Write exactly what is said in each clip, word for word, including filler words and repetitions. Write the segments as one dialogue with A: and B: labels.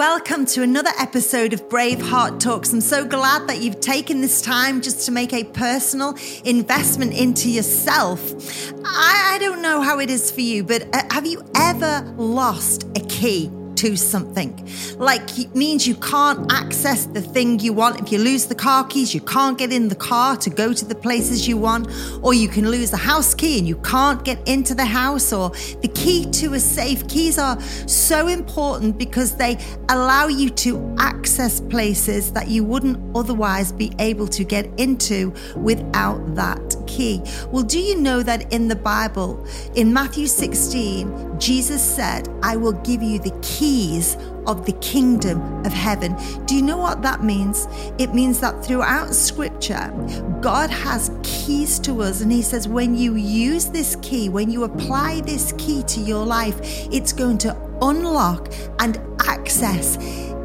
A: welcome to another episode of Brave Heart Talks. I'm so glad that you've taken this time just to make a personal investment into yourself. I, I don't know how it is for you, but have you ever lost a key to something? Like, it means you can't access the thing you want. If you lose the car keys, you can't get in the car to go to the places you want, or you can lose the house key and you can't get into the house, or the key to a safe. Keys are so important because they allow you to access places that you wouldn't otherwise be able to get into without that key. Well, do you know that in the Bible, in Matthew sixteen, Jesus said, I will give you the keys of the kingdom of heaven. Do you know what that means? It means that throughout scripture, God has keys to us. And he says, when you use this key, when you apply this key to your life, it's going to unlock and access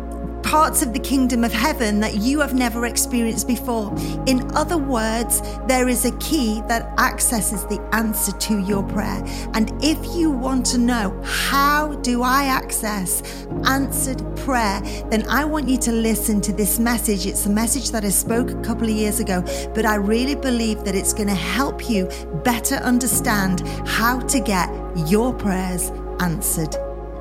A: parts of the kingdom of heaven that you have never experienced before. In other words, there is a key that accesses the answer to your prayer. And if you want to know, how do I access answered prayer, then I want you to listen to this message. It's a message that I spoke a couple of years ago, but I really believe that it's going to help you better understand how to get your prayers answered.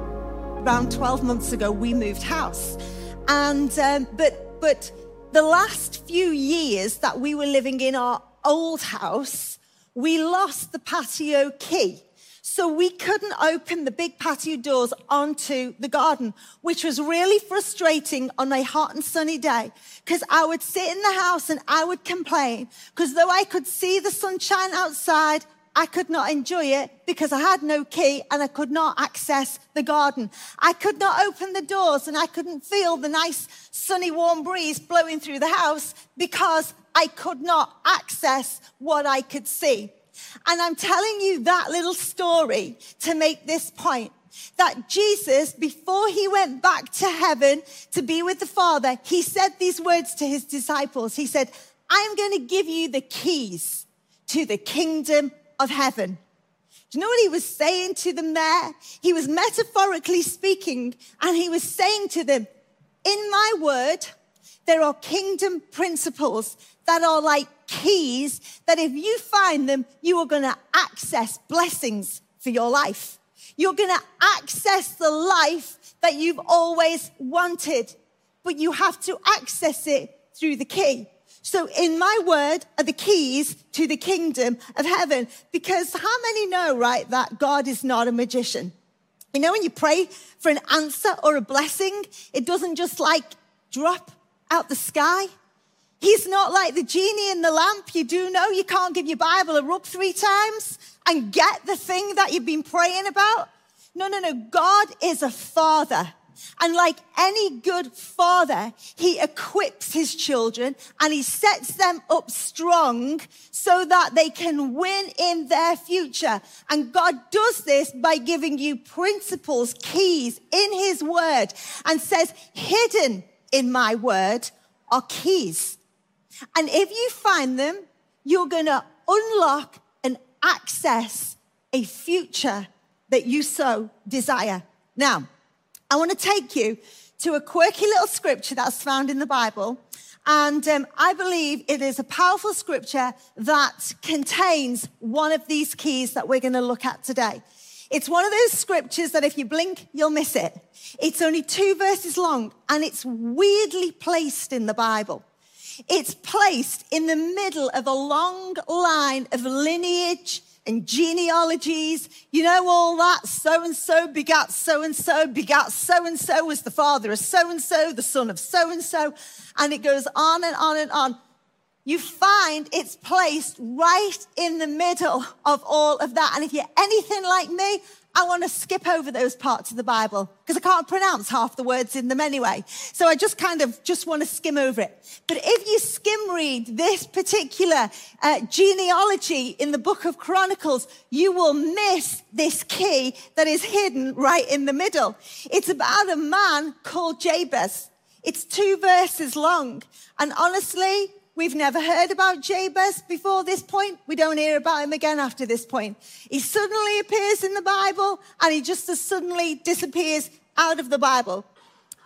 A: Around twelve months ago, we moved house. And um, but but the last few years that we were living in our old house, we lost the patio key. So we couldn't open the big patio doors onto the garden, which was really frustrating on a hot and sunny day, because I would sit in the house and I would complain, because though I could see the sunshine outside, I could not enjoy it because I had no key and I could not access the garden. I could not open the doors and I couldn't feel the nice sunny warm breeze blowing through the house because I could not access what I could see. And I'm telling you that little story to make this point, that Jesus, before he went back to heaven to be with the Father, he said these words to his disciples. He said, I'm going to give you the keys to the kingdom of heaven. Do you know what he was saying to them there? He was metaphorically speaking, and he was saying to them, in my word, there are kingdom principles that are like keys that if you find them, you are going to access blessings for your life. You're going to access the life that you've always wanted, but you have to access it through the key. So in my word are the keys to the kingdom of heaven. Because how many know, right, that God is not a magician? You know, when you pray for an answer or a blessing, it doesn't just like drop out the sky. He's not like the genie in the lamp. You do know you can't give your Bible a rub three times and get the thing that you've been praying about. No, no, no. God is a father. And like any good father, he equips his children and he sets them up strong so that they can win in their future. And God does this by giving you principles, keys in his word, and says, hidden in my word are keys. And if you find them, you're going to unlock and access a future that you so desire. Now, I want to take you to a quirky little scripture that's found in the Bible. And um, I believe it is a powerful scripture that contains one of these keys that we're going to look at today. It's one of those scriptures that if you blink, you'll miss it. It's only two verses long, and it's weirdly placed in the Bible. It's placed in the middle of a long line of lineage and genealogies, you know, all that, so-and-so begat so-and-so, begat so-and-so, was the father of so-and-so, the son of so-and-so, and it goes on and on and on. You find it's placed right in the middle of all of that. And if you're anything like me, I want to skip over those parts of the Bible because I can't pronounce half the words in them anyway. So I just kind of just want to skim over it. But if you skim read this particular uh, genealogy in the book of Chronicles, you will miss this key that is hidden right in the middle. It's about a man called Jabez. It's two verses long. And honestly, we've never heard about Jabez before this point. We don't hear about him again after this point. He suddenly appears in the Bible and he just as suddenly disappears out of the Bible.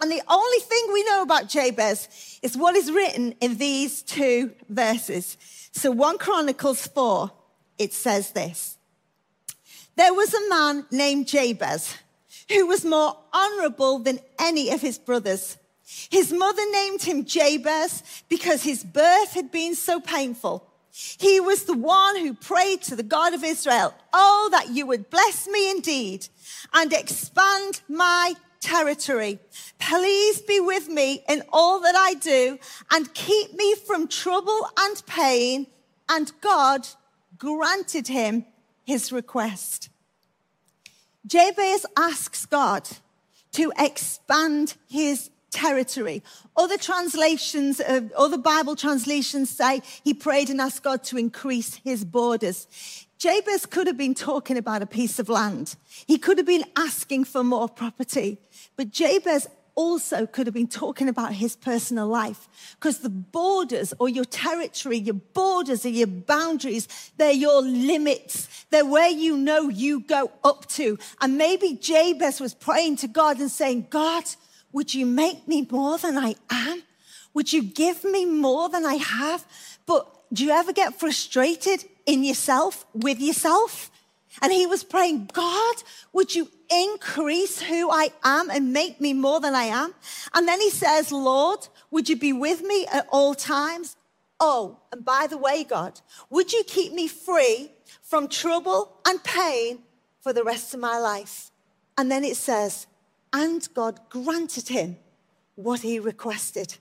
A: And the only thing we know about Jabez is what is written in these two verses. So First Chronicles four, it says this. There was a man named Jabez who was more honorable than any of his brothers. His mother named him Jabez because his birth had been so painful. He was the one who prayed to the God of Israel, oh, that you would bless me indeed and expand my territory. Please be with me in all that I do and keep me from trouble and pain. And God granted him his request. Jabez asks God to expand his territory. Other translations, uh, other Bible translations say he prayed and asked God to increase his borders. Jabez could have been talking about a piece of land. He could have been asking for more property. But Jabez also could have been talking about his personal life, because the borders or your territory, your borders are your boundaries. They're your limits. They're where you know you go up to. And maybe Jabez was praying to God and saying, God, would you make me more than I am? Would you give me more than I have? But do you ever get frustrated in yourself, with yourself? And he was praying, God, would you increase who I am and make me more than I am? And then he says, Lord, would you be with me at all times? Oh, and by the way, God, would you keep me free from trouble and pain for the rest of my life? And then it says, and God granted him what he requested.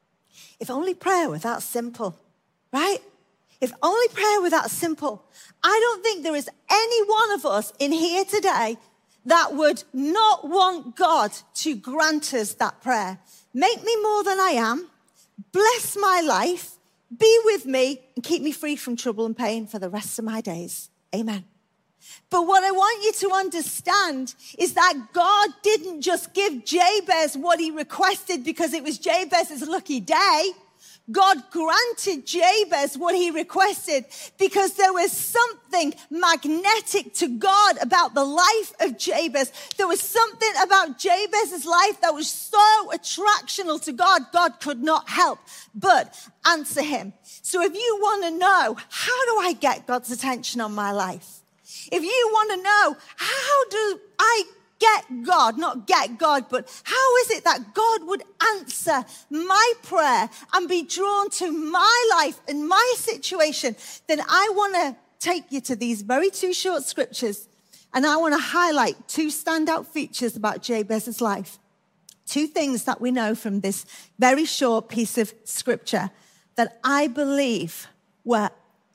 A: If only prayer were that simple, right? If only prayer were that simple. I don't think there is any one of us in here today that would not want God to grant us that prayer. Make me more than I am. Bless my life. Be with me and keep me free from trouble and pain for the rest of my days. Amen. But what I want you to understand is that God didn't just give Jabez what he requested because it was Jabez's lucky day. God granted Jabez what he requested because there was something magnetic to God about the life of Jabez. There was something about Jabez's life that was so attractional to God, God could not help but answer him. So if you want to know, how do I get God's attention on my life? If you want to know, how do I get God, not get God, but how is it that God would answer my prayer and be drawn to my life and my situation, then I want to take you to these very two short scriptures, and I want to highlight two standout features about Jabez's life. Two things that we know from this very short piece of scripture that I believe were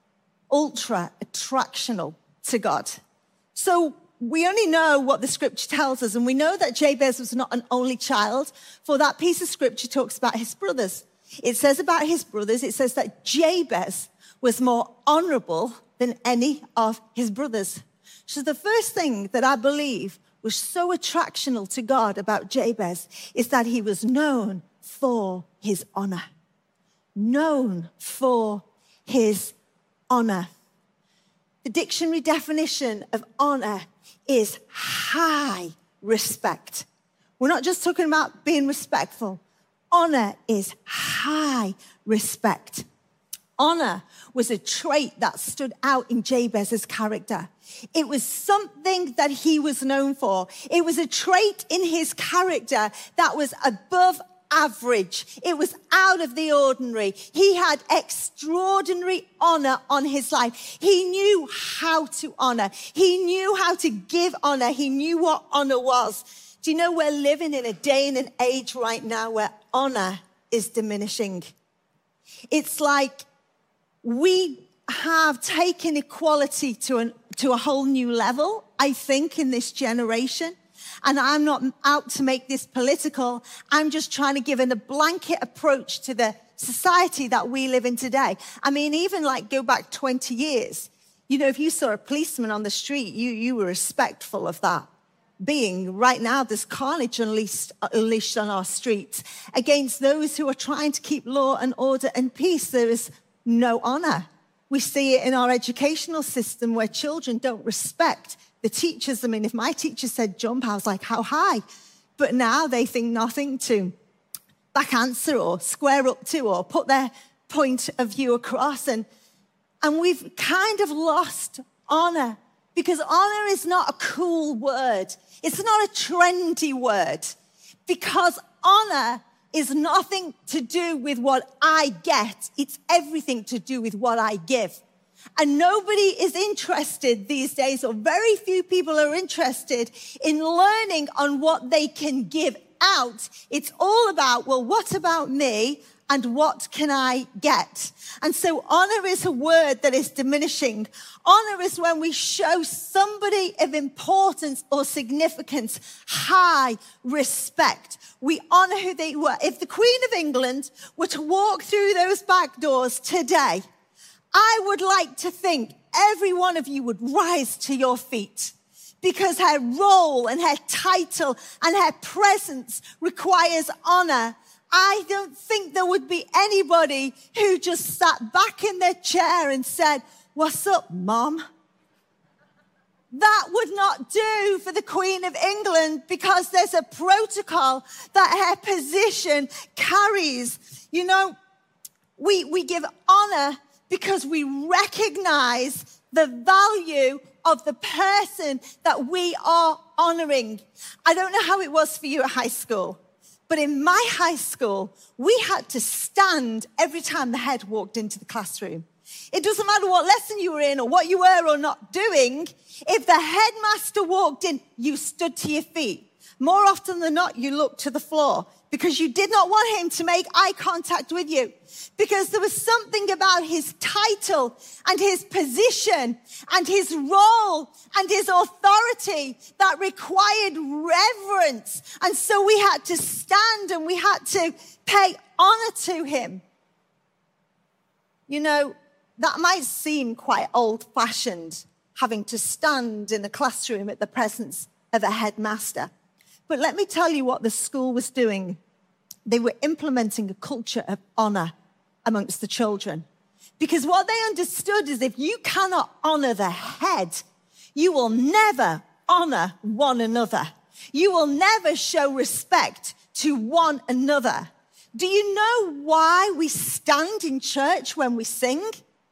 A: ultra attractional to God. So we only know what the scripture tells us, and we know that Jabez was not an only child, for that piece of scripture talks about his brothers. It says about his brothers, it says that Jabez was more honorable than any of his brothers. So the first thing that I believe was so attractional to God about Jabez is that he was known for his honor. Known for his honor. The dictionary definition of honor is high respect. We're not just talking about being respectful. Honor is high respect. Honor was a trait that stood out in Jabez's character. It was something that he was known for. It was a trait in his character that was above average. It was out of the ordinary. He had extraordinary honor on his life. He knew how to honor. He knew how to give honor. He knew what honor was. Do you know we're living in a day and an age right now where honor is diminishing? It's like we have taken equality to an, to a whole new level, I think, in this generation. And I'm not out to make this political. I'm just trying to give a blanket approach to the society that we live in today. I mean, even like go back twenty years, you know, if you saw a policeman on the street, you, you were respectful of that being. Right now, there's carnage unleashed, unleashed on our streets against those who are trying to keep law and order and peace. There is no honor. We see it in our educational system where children don't respect the teachers. I mean, if my teacher said jump, I was like, how high?
B: but now they think nothing to back answer or square up to or put their point of view across. And, and we've kind of lost honor, because honor is not a cool word. It's not a trendy word, because honor is nothing to do with what I get. It's everything to do with what I give. And nobody is interested these days, or very few people are interested in learning on what they can give out. It's all about, well, what about me and what can I get? And so honor is a word that is diminishing. Honor is when we show somebody of importance or significance high respect. We honor who they were. If the Queen of England were to walk through those back doors today, I would like to think every one of you would rise to your feet, because her role and her title and her presence requires honor. I don't think there would be anybody who just sat back in their chair and said, "What's up, Mom?" That would not do for the Queen of England, because there's a protocol that her position carries. You know, we, we give honor because we recognize the value of the person that we are honoring. I don't know how it was for you at high school, but in my high school, we had to stand every time the head walked into the classroom. It doesn't matter what lesson you were in or what you were or not doing. If the headmaster walked in, you stood to your feet. More often than not, you looked to the floor, because you did not want him to make eye contact with you, because there was something about his title and his position and his role and his authority that required reverence. And so we had to stand and we had to pay honor to him. You know, that might seem quite old-fashioned, having to stand in a classroom at the presence of a headmaster. But let me tell you what the school was doing. They were implementing a culture of honor amongst the children. Because what they understood is, if you cannot honor the head, you will never honor one another. You will never show respect to one another. Do you know why we stand in church when we sing?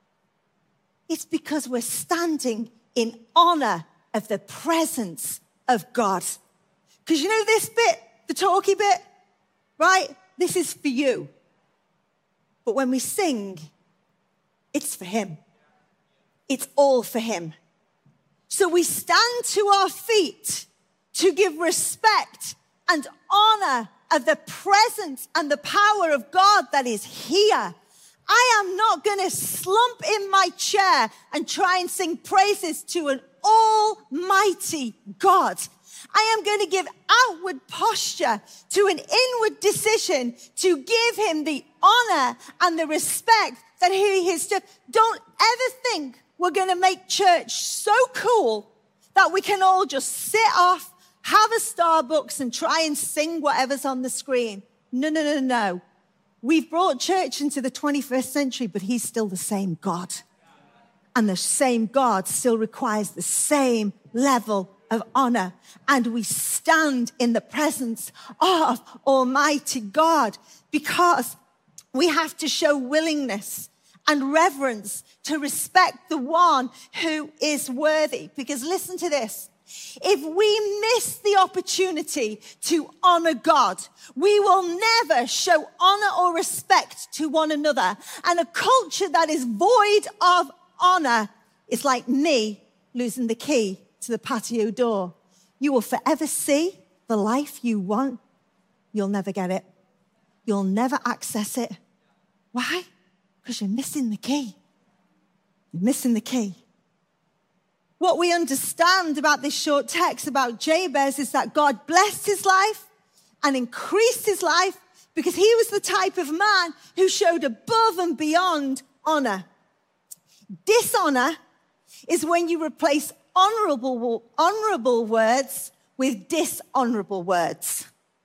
B: It's because we're standing in honor of the presence of God. Because you know this bit, the talky bit, right? This is for you. But when we sing, it's for him. It's all for him. So we stand to our feet to give respect and honor of the presence and the power of God that is here. I am not going to slump in my chair and try and sing praises to an almighty God. I am going to give outward posture to an inward decision to give him the honor and the respect that he is due. Don't ever think we're going to make church so cool that we can all just sit off, have a Starbucks and try and sing whatever's on the screen. No, no, no, no. We've brought church into the twenty-first century, but he's still the same God. And the same God still requires the same level of honor. And we stand in the presence of Almighty God because we have to show willingness and reverence to respect the one who is worthy. Because listen to this. If we miss the opportunity to honor God, we will never show honor or respect to one another. And a culture that is void of honor is like me losing the key to the patio door. You will forever see the life you want. You'll never get it. You'll never access it. Why? Because you're missing the key. You're missing the key. What we understand about this short text about Jabez is that God blessed his life and increased his life because he was the type of man who showed above and beyond honor. Dishonor is when you replace honorable, honorable words with dishonorable words.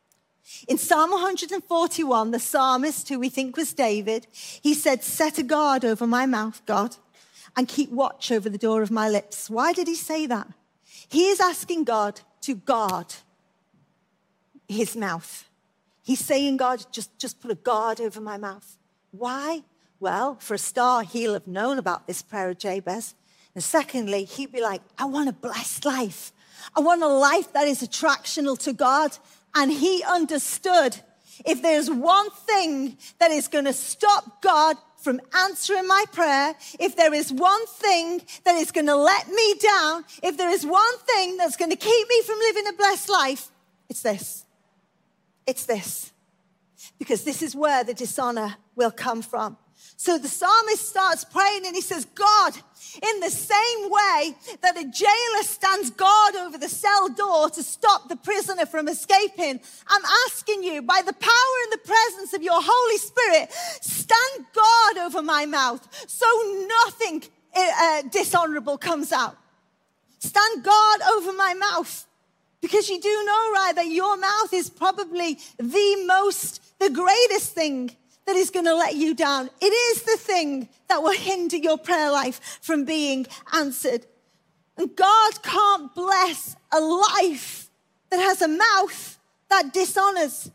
B: In Psalm one forty-one, the psalmist, who we think was David, he said, "Set a guard over my mouth, God, and keep watch over the door of my lips." Why did he say that? He is asking God to guard his mouth. He's saying, God, just, just put a guard over my mouth. Why? Well, for a start, he'll have known about this prayer of Jabez. And secondly, he'd be like, I want a blessed life. I want a life that is attractional to God. And he understood, if there's one thing that is going to stop God from answering my prayer, if there is one thing that is going to let me down, if there is one thing that's going to keep me from living a blessed life, it's this. It's this. Because this is where the dishonor will come from. So the psalmist starts praying and he says, God, in the same way that a jailer stands guard over the cell door to stop the prisoner from escaping, I'm asking you, by the power and the presence of your Holy Spirit, stand guard over my mouth so nothing uh, dishonorable comes out. Stand guard over my mouth. Because you do know, right, that your mouth is probably the most, the greatest thing that is going to let you down. It is the thing that will hinder your prayer life from being answered. And God can't bless a life that has a mouth that dishonors.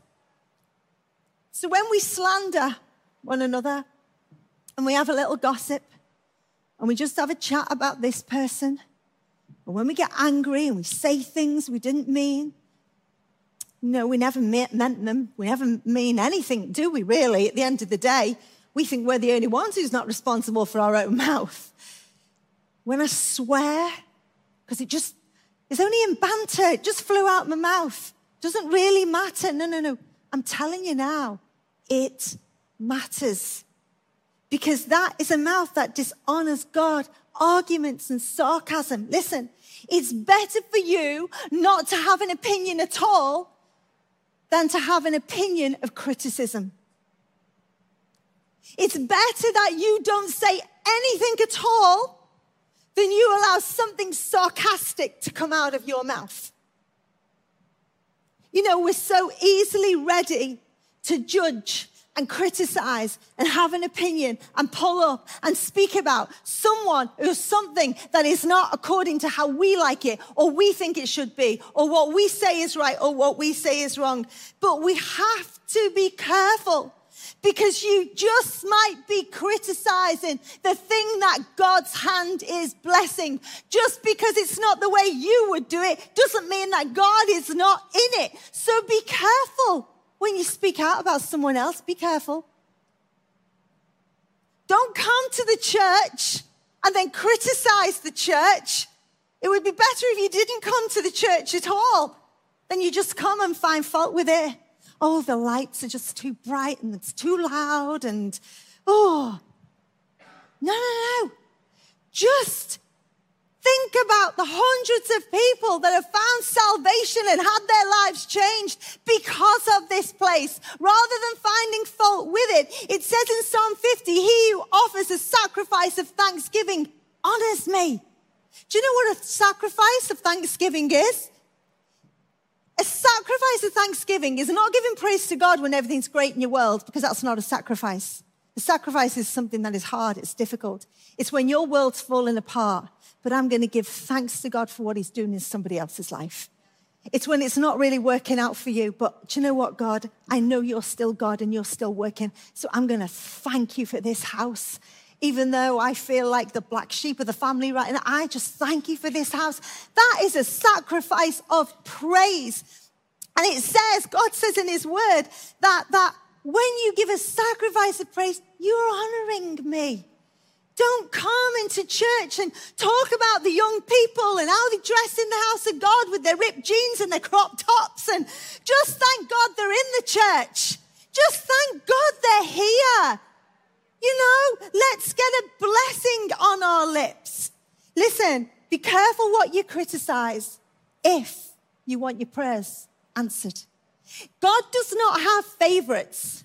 B: So when we slander one another and we have a little gossip and we just have a chat about this person, and when we get angry and we say things we didn't mean, no, we never meant them. We never mean anything, do we, really? At the end of the day, we think we're the only ones who's not responsible for our own mouth. When I swear, because it just, it's only in banter, it just flew out my mouth. Doesn't really matter. No, no, no. I'm telling you now, it matters. Because that is a mouth that dishonors God. Arguments and sarcasm. Listen, it's better for you not to have an opinion at all than to have an opinion of criticism. It's better that you don't say anything at all than you allow something sarcastic to come out of your mouth. You know, we're so easily ready to judge and criticize and have an opinion and pull up and speak about someone or something that is not according to how we like it or we think it should be or what we say is right or what we say is wrong. But we have to be careful because you just might be criticizing the thing that God's hand is blessing. Just because it's not the way you would do it doesn't mean that God is not in it. So be careful. When you speak out about someone else, be careful. Don't come to the church and then criticize the church. It would be better if you didn't come to the church at all. Then you just come and find fault with it. Oh, the lights are just too bright and it's too loud and, oh. No, no, no. Just think about the hundreds of people that have found salvation and had their lives changed because of this place, rather than finding fault with it. It says in Psalm fifty, he who offers a sacrifice of thanksgiving honors me. Do you know what a sacrifice of thanksgiving is? A sacrifice of thanksgiving is not giving praise to God when everything's great in your world, because that's not a sacrifice. A sacrifice is something that is hard, it's difficult. It's when your world's falling apart, but I'm going to give thanks to God for what he's doing in somebody else's life. It's when it's not really working out for you, but do you know what, God? I know you're still God and you're still working, so I'm going to thank you for this house. Even though I feel like the black sheep of the family right now, I just thank you for this house. That is a sacrifice of praise. And it says, God says in his word, that, that when you give a sacrifice of praise, you're honoring me. Don't come into church and talk about the young people and how they dress in the house of God with their ripped jeans and their crop tops. And just thank God they're in the church. Just thank God they're here. You know, let's get a blessing on our lips. Listen, be careful what you criticize if you want your prayers answered. God does not have favorites.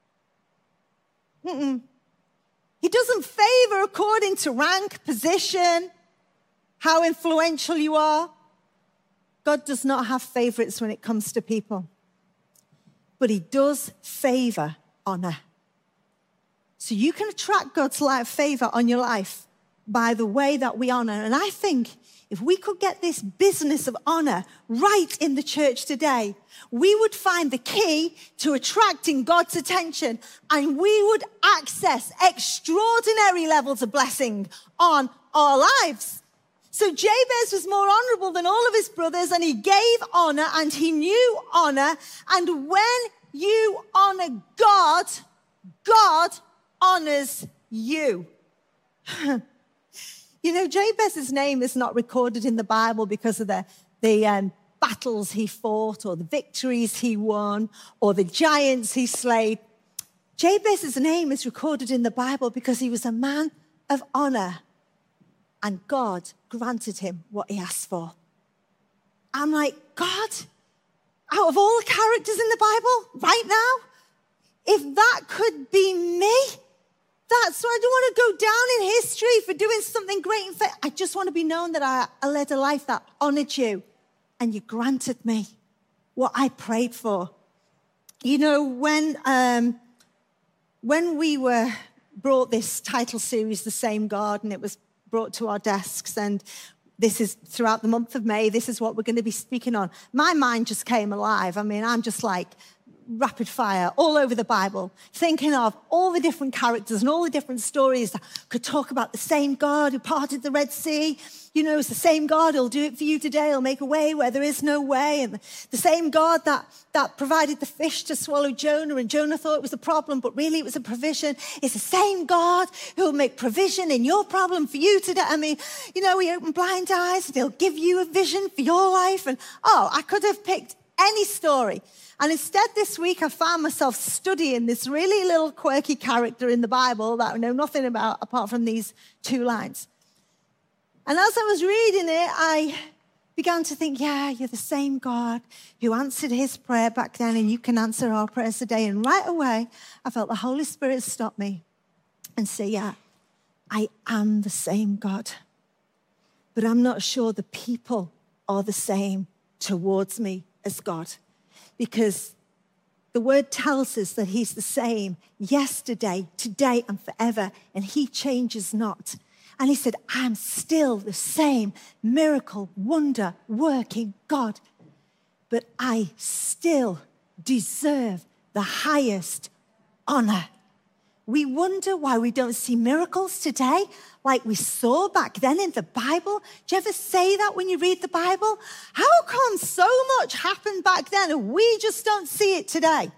B: Mm-mm. He doesn't favor according to rank, position, how influential you are. God does not have favorites when it comes to people. But he does favor honor. So you can attract God's light favor on your life by the way that we honor. And I think if we could get this business of honor right in the church today, we would find the key to attracting God's attention, and we would access extraordinary levels of blessing on our lives. So Jabez was more honorable than all of his brothers, and he gave honor and he knew honor. And when you honor God, God honors you. You know, Jabez's name is not recorded in the Bible because of the, the um, battles he fought or the victories he won or the giants he slayed. Jabez's name is recorded in the Bible because he was a man of honor, and God granted him what he asked for. I'm like, God, out of all the characters in the Bible right now, if that could be me, that's why I don't want to go down in history for doing something great. In fact, I just want to be known that I, I led a life that honored you, and you granted me what I prayed for. You know, when um, when we were brought this title series, The Same God, and it was brought to our desks, and this is throughout the month of May, this is what we're going to be speaking on. My mind just came alive. I mean, I'm just like rapid fire all over the Bible, thinking of all the different characters and all the different stories that could talk about the same God who parted the Red Sea. You know, it's the same God who'll do it for you today. He'll make a way where there is no way. And the same God that, that provided the fish to swallow Jonah, and Jonah thought it was a problem, but really it was a provision. It's the same God who'll make provision in your problem for you today. I mean, you know, he opened blind eyes and he'll give you a vision for your life. And oh, I could have picked any story. And instead this week I found myself studying this really little quirky character in the Bible that I know nothing about apart from these two lines. And as I was reading it, I began to think, yeah, you're the same God who answered his prayer back then, and you can answer our prayers today. And right away, I felt the Holy Spirit stop me and say, yeah, I am the same God. But I'm not sure the people are the same towards me as God. Because the word tells us that he's the same yesterday, today, and forever, and he changes not. And he said, I'm still the same miracle, wonder, working God, but I still deserve the highest honor. We wonder why we don't see miracles today like we saw back then in the Bible. Do you ever say that when you read the Bible? How come so much happened back then and we just don't see it today?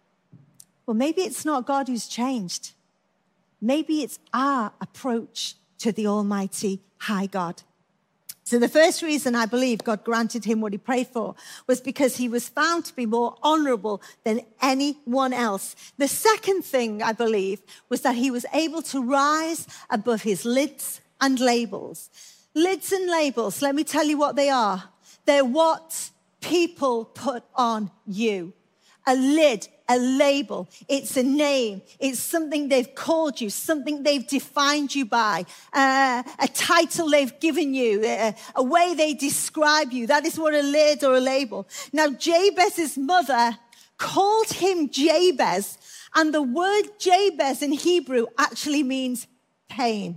B: Well, maybe it's not God who's changed. Maybe it's our approach to the Almighty High God. So the first reason I believe God granted him what he prayed for was because he was found to be more honorable than anyone else. The second thing I believe was that he was able to rise above his lids and labels. Lids and labels, let me tell you what they are. They're what people put on you. A lid, a label, it's a name, it's something they've called you, something they've defined you by, uh, a title they've given you, a, a way they describe you. That is what a lid or a label. Now, Jabez's mother called him Jabez, and the word Jabez in Hebrew actually means pain.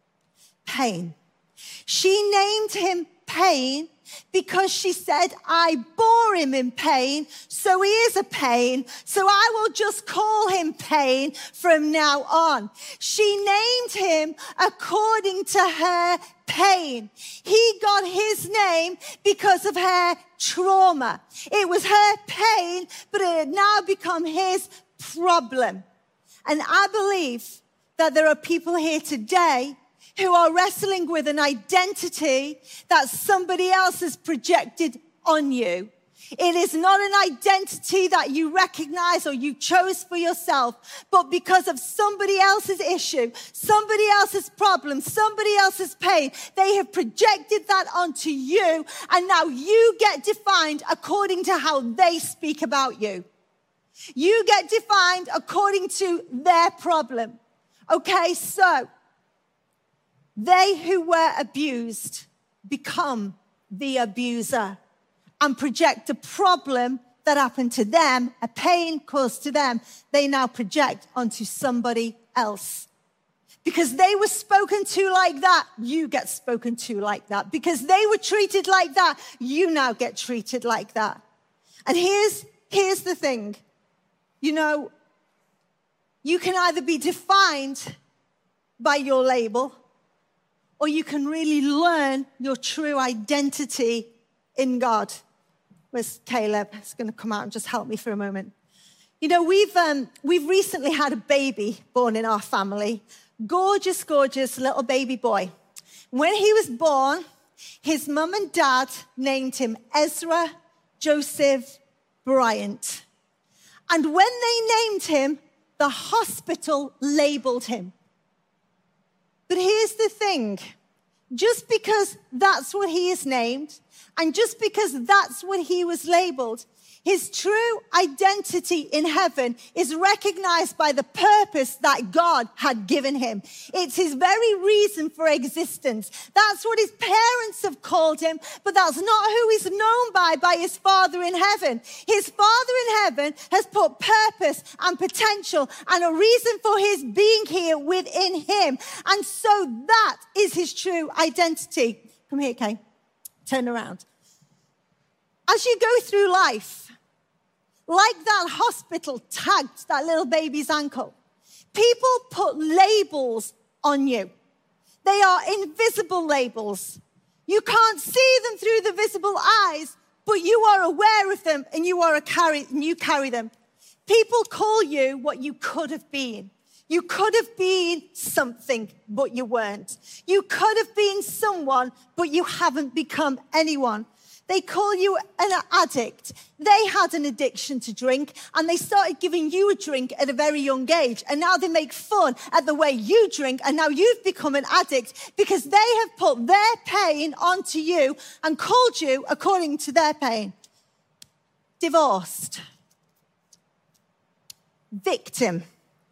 B: Pain. She named him Pain because she said, I bore him in pain, so he is a pain, so I will just call him Pain from now on. She named him according to her pain. He got his name because of her trauma. It was her pain, but it had now become his problem. And I believe that there are people here today who are wrestling with an identity that somebody else has projected on you. It is not an identity that you recognize or you chose for yourself, but because of somebody else's issue, somebody else's problem, somebody else's pain, they have projected that onto you, and now you get defined according to how they speak about you. You get defined according to their problem. Okay, so they who were abused become the abuser and project a problem that happened to them, a pain caused to them, they now project onto somebody else. Because they were spoken to like that, you get spoken to like that. Because they were treated like that, you now get treated like that. And here's, here's the thing. You know, you can either be defined by your label, or you can really learn your true identity in God. Where's Caleb? He's going to come out and just help me for a moment. You know, we've um, we've recently had a baby born in our family. Gorgeous, gorgeous little baby boy. When he was born, his mum and dad named him Ezra Joseph Bryant. And when they named him, the hospital labeled him. But here's the thing. Just because that's what he is named, and just because that's what he was labeled, his true identity in heaven is recognized by the purpose that God had given him. It's his very reason for existence. That's what his parents have called him, but that's not who he's known by, by his Father in heaven. His Father in heaven has put purpose and potential and a reason for his being here within him. And so that is his true identity. Come here, Kay. Turn around. As you go through life, like that hospital tagged that little baby's ankle, people put labels on you. They are invisible labels. You can't see them through the visible eyes, but you are aware of them and you are a carry and you carry them. People call you what you could have been. You could have been something, but you weren't. You could have been someone, but you haven't become anyone. They call you an addict. They had an addiction to drink, and they started giving you a drink at a very young age. And now they make fun at the way you drink, and now you've become an addict because they have put their pain onto you and called you according to their pain. Divorced. Victim.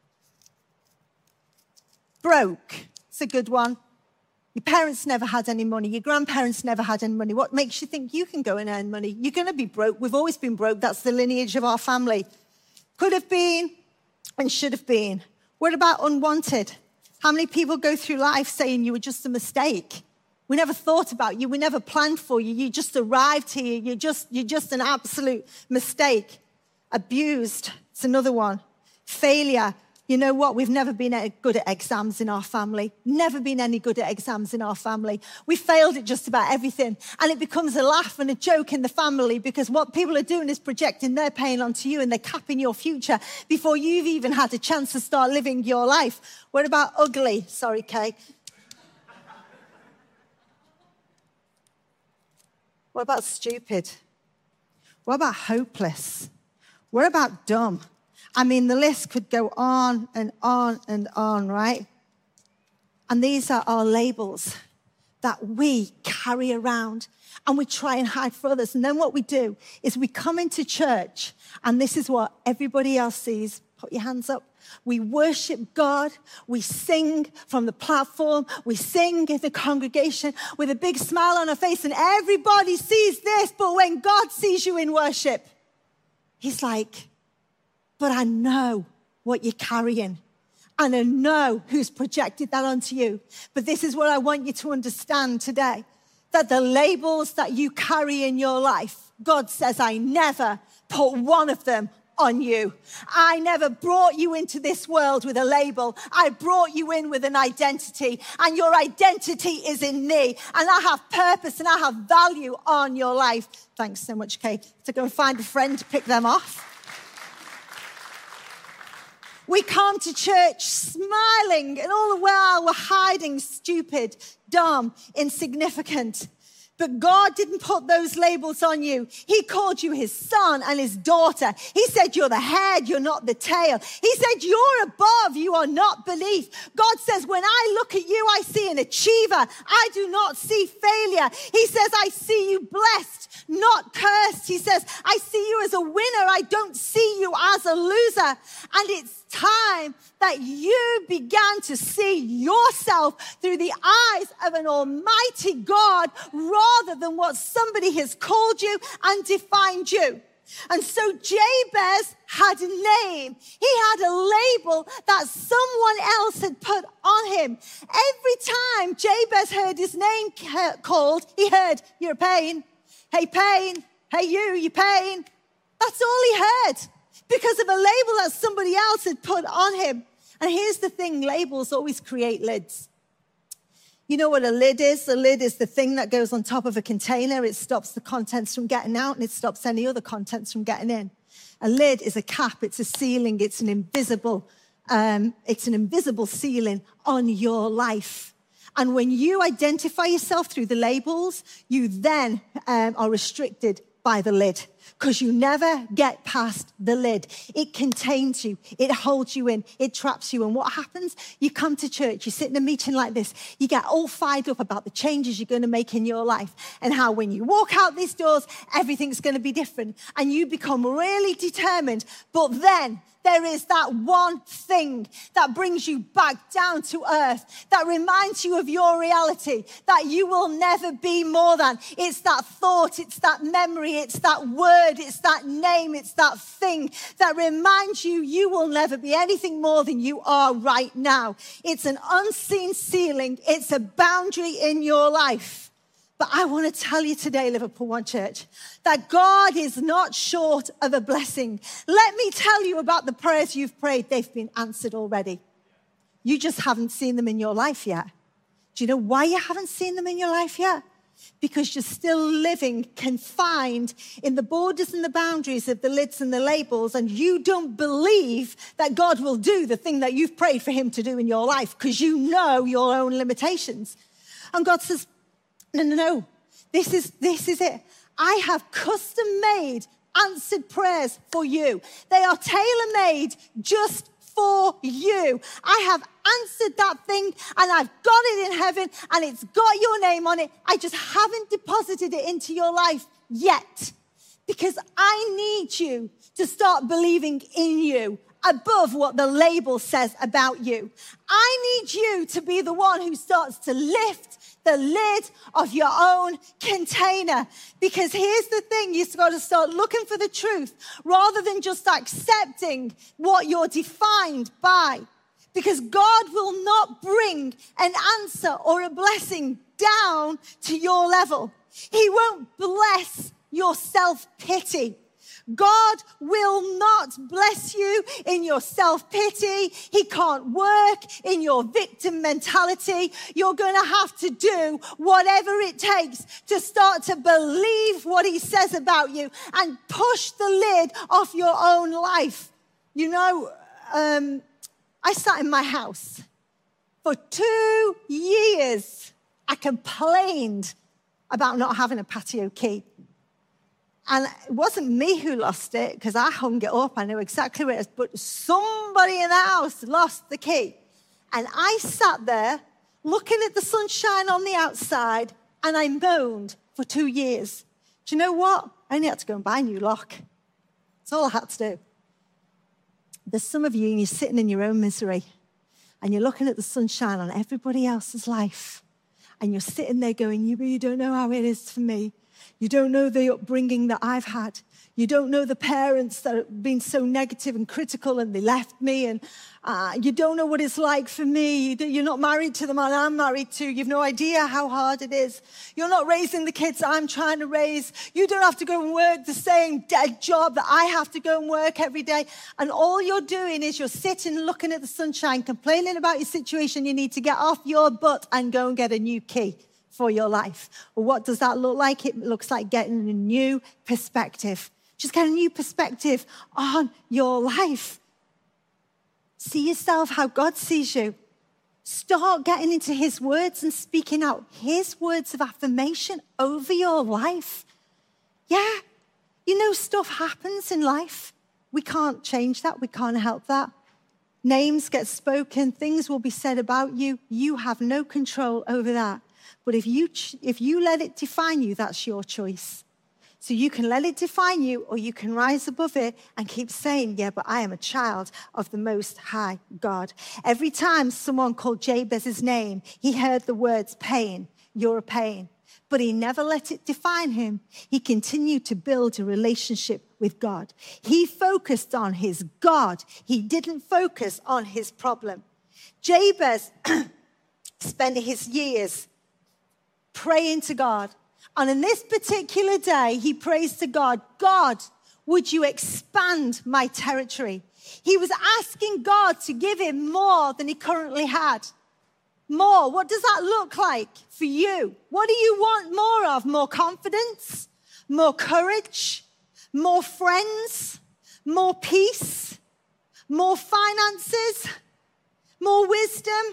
B: Broke. It's a good one. Your parents never had any money. Your grandparents never had any money. What makes you think you can go and earn money? You're going to be broke. We've always been broke. That's the lineage of our family. Could have been and should have been. What about unwanted? How many people go through life saying you were just a mistake? We never thought about you. We never planned for you. You just arrived here. You're just, you're just an absolute mistake. Abused. It's another one. Failure. You know what? We've never been good at exams in our family. Never been any good at exams in our family. We failed at just about everything. And it becomes a laugh and a joke in the family because what people are doing is projecting their pain onto you and they're capping your future before you've even had a chance to start living your life. What about ugly? Sorry, Kay. What about stupid? What about hopeless? What about dumb? I mean, the list could go on and on and on, right? And these are our labels that we carry around and we try and hide for others. And then what we do is we come into church and this is what everybody else sees. Put your hands up. We worship God. We sing from the platform. We sing in the congregation with a big smile on our face and everybody sees this. But when God sees you in worship, he's like, but I know what you're carrying. And I know who's projected that onto you. But this is what I want you to understand today. That the labels that you carry in your life, God says, I never put one of them on you. I never brought you into this world with a label. I brought you in with an identity. And your identity is in me. And I have purpose and I have value on your life. Thanks so much, Kate. To go and find a friend to pick them off. We come to church smiling, and all the while we're hiding, stupid, dumb, insignificant. But God didn't put those labels on you. He called you his son and his daughter. He said you're the head, you're not the tail. He said you're above, you are not beneath. God says, when I look at you, I see an achiever. I do not see failure. He says, I see you blessed, not cursed. He says, I see you as a winner. I don't see you as a loser. And it's time that you began to see yourself through the eyes of an almighty God rather than what somebody has called you and defined you. And so Jabez had a name. He had a label that someone else had put on him. Every time Jabez heard his name called, he heard, "You're a pain. Hey, pain. Hey, you, you pain." That's all he heard because of a label that somebody else had put on him. And here's the thing, labels always create lids. You know what a lid is? A lid is the thing that goes on top of a container. It stops the contents from getting out and it stops any other contents from getting in. A lid is a cap, it's a ceiling, it's an invisible, um, it's an invisible ceiling on your life. And when you identify yourself through the labels, you then um, are restricted by the lid because you never get past the lid. It contains you. It holds you in. It traps you. And what happens? You come to church. You sit in a meeting like this. You get all fired up about the changes you're going to make in your life and how when you walk out these doors, everything's going to be different. And you become really determined. But then there is that one thing that brings you back down to earth, that reminds you of your reality, that you will never be more than. It's that thought, it's that memory, it's that word, it's that name, it's that thing that reminds you you will never be anything more than you are right now. It's an unseen ceiling. It's a boundary in your life. But I want to tell you today, Liverpool One Church, that God is not short of a blessing. Let me tell you about the prayers you've prayed. They've been answered already. You just haven't seen them in your life yet. Do you know why you haven't seen them in your life yet? Because you're still living confined in the borders and the boundaries of the lids and the labels, and you don't believe that God will do the thing that you've prayed for him to do in your life because you know your own limitations. And God says, No, no, no. This is, this is it. I have custom-made answered prayers for you. They are tailor-made just for you. I have answered that thing and I've got it in heaven and it's got your name on it. I just haven't deposited it into your life yet because I need you to start believing in you above what the label says about you. I need you to be the one who starts to lift the lid of your own container. Because here's the thing, you've got to start looking for the truth rather than just accepting what you're defined by. Because God will not bring an answer or a blessing down to your level. He won't bless your self-pity. God will not bless you in your self-pity. He can't work in your victim mentality. You're going to have to do whatever it takes to start to believe what he says about you and push the lid off your own life. You know, um, I sat in my house for two years. I complained about not having a patio key. And it wasn't me who lost it because I hung it up. I know exactly where it is. But somebody in the house lost the key. And I sat there looking at the sunshine on the outside and I moaned for two years. Do you know what? I only had to go and buy a new lock. That's all I had to do. There's some of you and you're sitting in your own misery and you're looking at the sunshine on everybody else's life. And you're sitting there going, you really don't know how it is for me. You don't know the upbringing that I've had. You don't know the parents that have been so negative and critical and they left me. And uh, you don't know what it's like for me. You're not married to the man I'm married to. You've no idea how hard it is. You're not raising the kids I'm trying to raise. You don't have to go and work the same dead job that I have to go and work every day. And all you're doing is you're sitting looking at the sunshine, complaining about your situation. You need to get off your butt and go and get a new key for your life. Well, what does that look like? It looks like getting a new perspective. Just get a new perspective on your life. See yourself how God sees you. Start getting into his words and speaking out his words of affirmation over your life. Yeah, you know, stuff happens in life. We can't change that. We can't help that. Names get spoken. Things will be said about you. You have no control over that. But if you if you let it define you, that's your choice. So you can let it define you or you can rise above it and keep saying, yeah, but I am a child of the Most High God. Every time someone called Jabez's name, he heard the words pain, you're a pain. but he never let it define him. He continued to build a relationship with God. He focused on his God. He didn't focus on his problem. Jabez spent his years praying to God. And in this particular day, he prays to God, God, would you expand my territory? He was asking God to give him more than he currently had. More. What does that look like for you? What do you want more of? More confidence? More courage? More friends? More peace? More finances? More wisdom?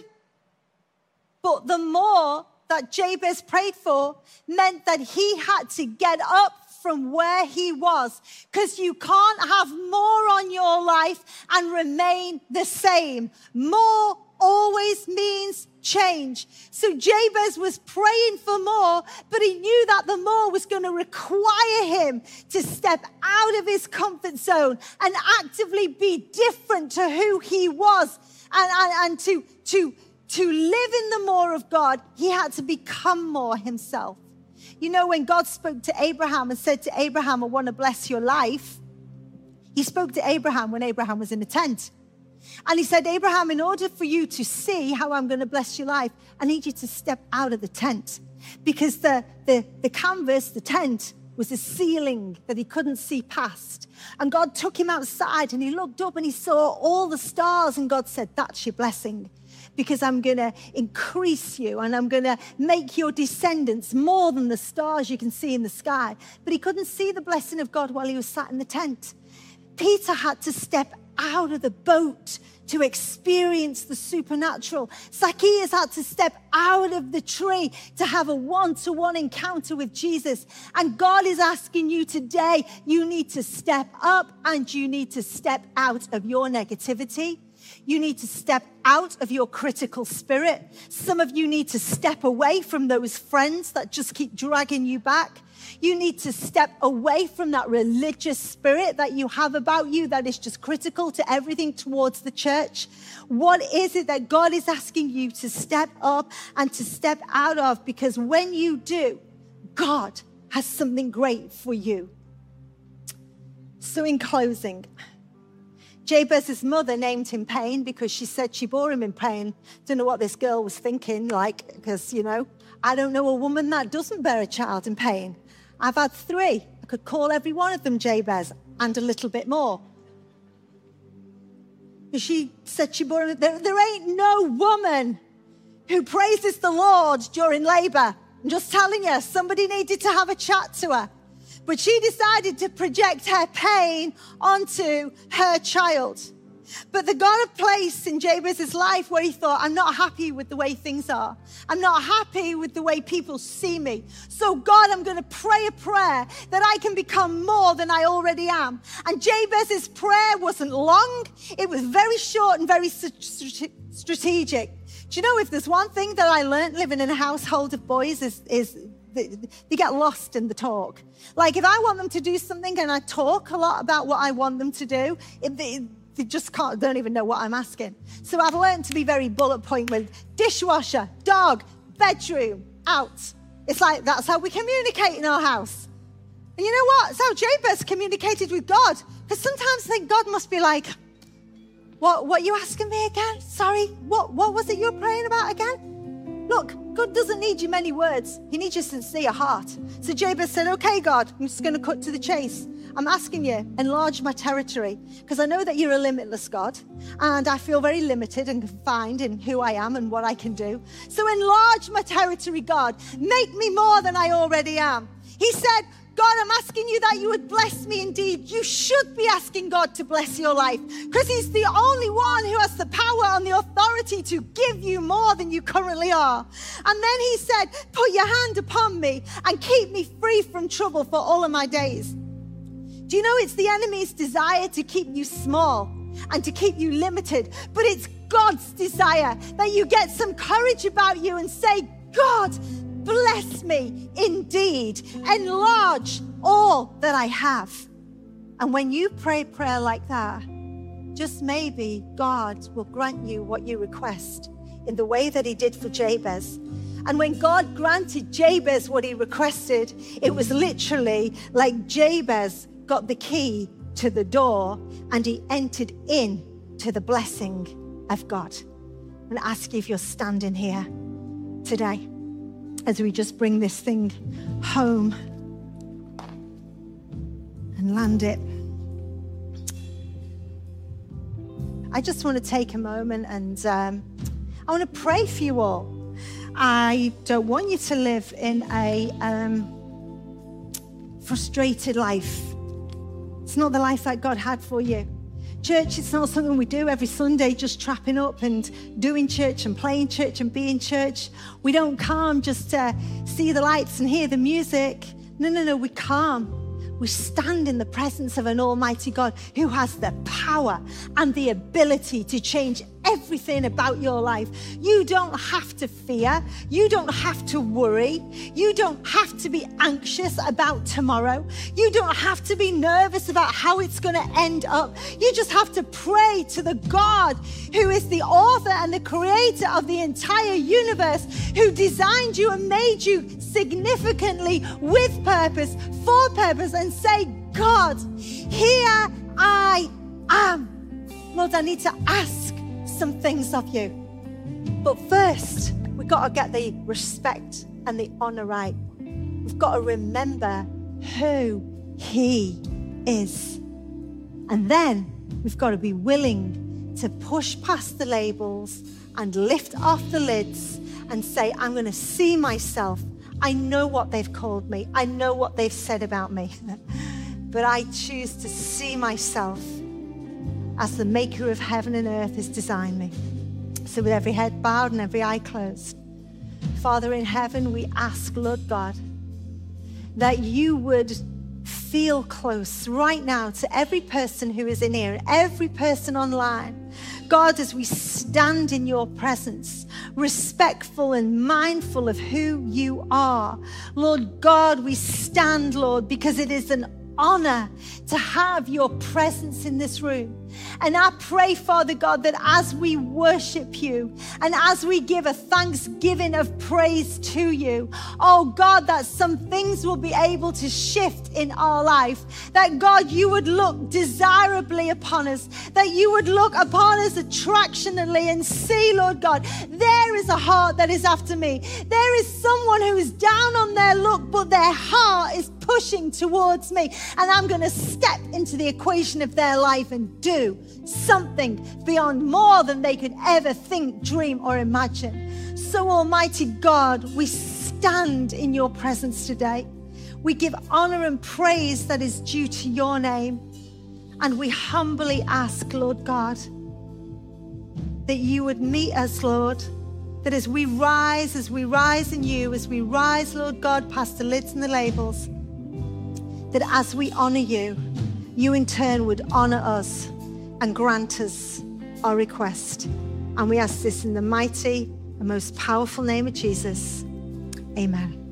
B: But the more that Jabez prayed for meant that he had to get up from where he was, because you can't have more on your life and remain the same. More always means change. So Jabez was praying for more, but he knew that the more was going to require him to step out of his comfort zone and actively be different to who he was, and, and, and to, to, to live in the more of God, he had to become more himself. You know, when God spoke to Abraham and said to Abraham, I want to bless your life, he spoke to Abraham when Abraham was in a tent. And he said, Abraham, in order for you to see how I'm going to bless your life, I need you to step out of the tent. Because the, the, the canvas, the tent, was a ceiling that he couldn't see past. And God took him outside and he looked up and he saw all the stars. And God said, that's your blessing. Because I'm going to increase you and I'm going to make your descendants more than the stars you can see in the sky. But he couldn't see the blessing of God while he was sat in the tent. Peter had to step out of the boat to experience the supernatural. Zacchaeus had to step out of the tree to have a one-to-one encounter with Jesus. And God is asking you today, you need to step up and you need to step out of your negativity. You need to step out of your critical spirit. Some of you need to step away from those friends that just keep dragging you back. You need to step away from that religious spirit that you have about you that is just critical to everything towards the church. What is it that God is asking you to step up and to step out of? Because when you do, God has something great for you. So in closing, Jabez's mother named him Pain because she said she bore him in pain. Don't know what this girl was thinking, like, because, you know, I don't know a woman that doesn't bear a child in pain. I've had three. I could call every one of them Jabez and a little bit more. She said she bore him. There, there ain't no woman who praises the Lord during labor. I'm just telling you, somebody needed to have a chat to her. But she decided to project her pain onto her child. But the God had placed in Jabez's life where he thought, I'm not happy with the way things are. I'm not happy with the way people see me. So God, I'm going to pray a prayer that I can become more than I already am. And Jabez's prayer wasn't long. It was very short and very strategic. Do you know, if there's one thing that I learned living in a household of boys is, is they get lost in the talk. Like, if I want them to do something and I talk a lot about what I want them to do, it, they, they just can't, don't even know what I'm asking. So I've learned to be very bullet point with dishwasher, dog, bedroom, out. It's like, that's how we communicate in our house. And you know what? It's how Jabez communicated with God. Because sometimes I think God must be like, what, what are you asking me again? Sorry, what, what was it you were praying about again? Look, God doesn't need you many words. He needs your sincere heart. So Jabez said, okay, God, I'm just going to cut to the chase. I'm asking you, enlarge my territory, because I know that you're a limitless God, and I feel very limited and confined in who I am and what I can do. So enlarge my territory, God. Make me more than I already am. He said, God, I'm asking you that you would bless me indeed. You should be asking God to bless your life, because he's the only one who has the power and the authority to give you more than you currently are. And then he said, put your hand upon me and keep me free from trouble for all of my days. Do you know it's the enemy's desire to keep you small and to keep you limited, but it's God's desire that you get some courage about you and say, God, bless me indeed. Enlarge all that I have. And when you pray prayer like that, just maybe God will grant you what you request in the way that he did for Jabez. And when God granted Jabez what he requested, it was literally like Jabez got the key to the door and he entered in to the blessing of God. I'm going to ask you if you're standing here today as we just bring this thing home and land it. I just want to take a moment and um, I want to pray for you all. I don't want you to live in a um, frustrated life. It's not the life that God had for you. Church, it's not something we do every Sunday, just trapping up and doing church and playing church and being church. We don't come just to see the lights and hear the music. No, no, no, we come. We stand in the presence of an almighty God who has the power and the ability to change everything about your life. You don't have to fear. You don't have to worry. You don't have to be anxious about tomorrow. You don't have to be nervous about how it's going to end up. You just have to pray to the God who is the author and the creator of the entire universe, who designed you and made you significantly with purpose, for purpose, and say, God, here I am. Lord, I need to ask some things of you. But first, we've got to get the respect and the honor right. We've got to remember who he is. And then we've got to be willing to push past the labels and lift off the lids and say, I'm going to see myself. I know what they've called me. I know what they've said about me. But I choose to see myself as the maker of heaven and earth has designed me. So with every head bowed and every eye closed, Father in heaven, we ask, Lord God, that you would feel close right now to every person who is in here and every person online. God, as we stand in your presence, respectful and mindful of who you are. Lord God, we stand, Lord, because it is an honor to have your presence in this room. And I pray, Father God, that as we worship you and as we give a thanksgiving of praise to you, oh God, that some things will be able to shift in our life. That God, you would look desirably upon us, that you would look upon us attractionally and see, Lord God, there is a heart that is after me. There is someone who is down on their luck, but their heart is pushing towards me. And I'm going to step into the equation of their life and do something beyond more than they could ever think, dream, or imagine. So, Almighty God, we stand in your presence today. We give honor and praise that is due to your name. And we humbly ask, Lord God, that you would meet us, Lord, that as we rise, as we rise in you, as we rise, Lord God, past the lids and the labels, that as we honor you, you in turn would honor us and grant us our request. And we ask this in the mighty and most powerful name of Jesus. Amen.